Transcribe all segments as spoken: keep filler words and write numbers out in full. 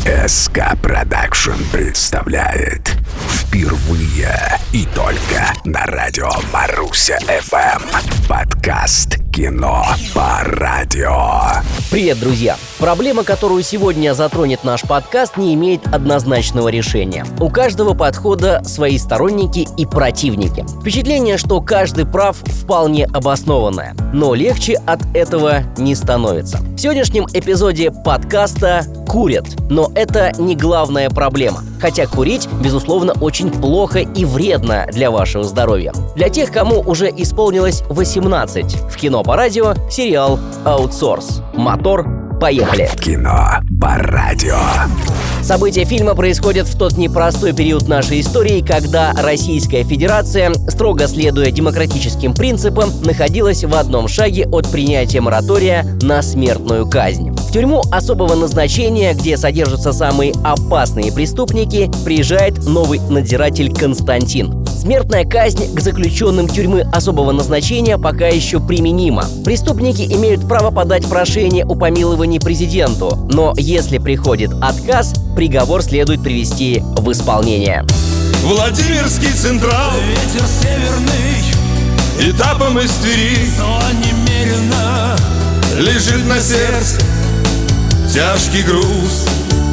эс ка Production представляет впервые и только на радио Маруся эф эм подкаст «Кино по радио». Привет, друзья! Проблема, которую сегодня затронет наш подкаст, не имеет однозначного решения. У каждого подхода свои сторонники и противники. Впечатление, что каждый прав, вполне обоснованное. Но легче от этого не становится. В сегодняшнем эпизоде подкаста курят. Но это не главная проблема. Хотя курить, безусловно, очень плохо и вредно для вашего здоровья. Для тех, кому уже исполнилось восемнадцать, в кино по радио сериал «Аутсорс». Мотор, поехали! Кино по радио. События фильма происходят в тот непростой период нашей истории, когда Российская Федерация, строго следуя демократическим принципам, находилась в одном шаге от принятия моратория на смертную казнь. В тюрьму особого назначения, где содержатся самые опасные преступники, приезжает новый надзиратель Константин. Смертная казнь к заключенным тюрьмы особого назначения пока еще применима. Преступники имеют право подать прошение о помиловании президенту, но если приходит отказ, приговор следует привести в исполнение. Владимирский Централ, ветер северный, этапом из Твери, но немерено лежит на сердце тяжкий груз.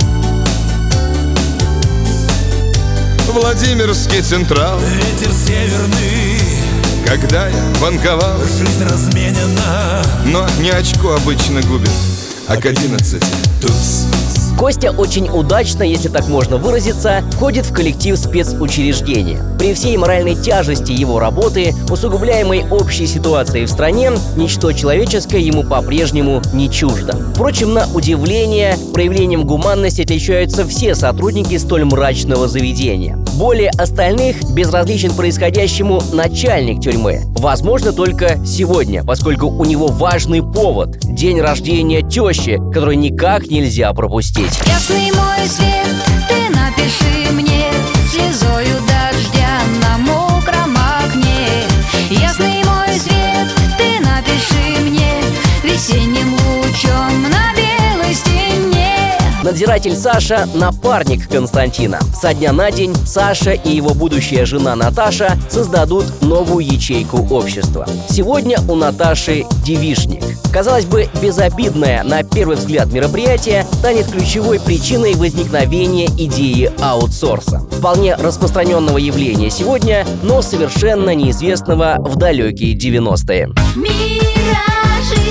Владимирский Централ, ветер северный, когда я банковал, жизнь разменена, но не очко обычно губит, а к одиннадцати туз. Костя очень удачно, если так можно выразиться, входит в коллектив спецучреждения. При всей моральной тяжести его работы, усугубляемой общей ситуацией в стране, ничто человеческое ему по-прежнему не чуждо. Впрочем, на удивление, проявлением гуманности отличаются все сотрудники столь мрачного заведения. Более остальных безразличен происходящему начальник тюрьмы. Возможно, только сегодня, поскольку у него важный повод – день рождения тещи, который никак нельзя пропустить. Ясный мой свет, ты напиши мне слезою дождя на мокром окне. Ясный мой свет, ты напиши мне весенним лучом на белой стене. Надзиратель Саша – напарник Константина. Со дня на день Саша и его будущая жена Наташа создадут новую ячейку общества. Сегодня у Наташи девичник. Казалось бы, безобидное на первый взгляд мероприятие станет ключевой причиной возникновения идеи аутсорса. Вполне распространенного явления сегодня, но совершенно неизвестного в далекие девяностые. Миражи.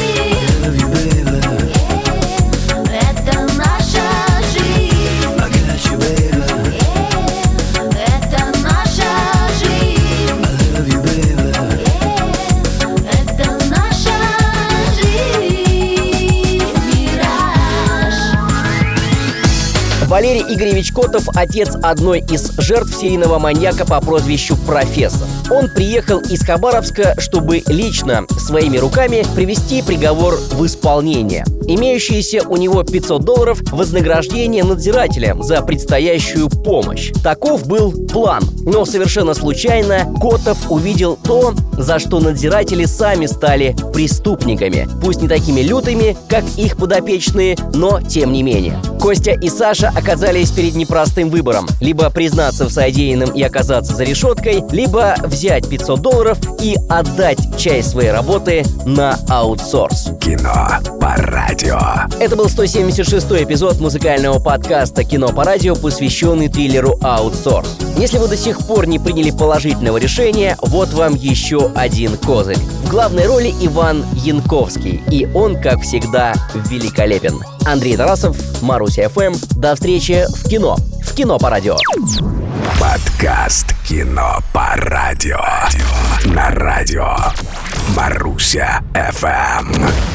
Валерий Игоревич Котов – отец одной из жертв серийного маньяка по прозвищу Профессор. Он приехал из Хабаровска, чтобы лично, своими руками, привести приговор в исполнение. Имеющиеся у него пятьсот долларов – вознаграждение надзирателя за предстоящую помощь. Таков был план. Но совершенно случайно Котов увидел то, за что надзиратели сами стали преступниками. Пусть не такими лютыми, как их подопечные, но тем не менее. Костя и Саша оказались перед непростым выбором. Либо признаться в содеянном и оказаться за решеткой, либо взять пятьсот долларов и отдать часть своей работы на аутсорс. Кино по радио. Это был сто семьдесят шестой эпизод музыкального подкаста «Кино по радио», посвященный триллеру «Аутсорс». Если вы до сих пор не приняли положительного решения, вот вам еще один козырь. В главной роли Иван Янковский, и он, как всегда, великолепен. Андрей Тарасов, Маруся эф эм. До встречи в кино. В «Кино по радио». Подкаст «Кино по радио» на радио Маруся эф эм.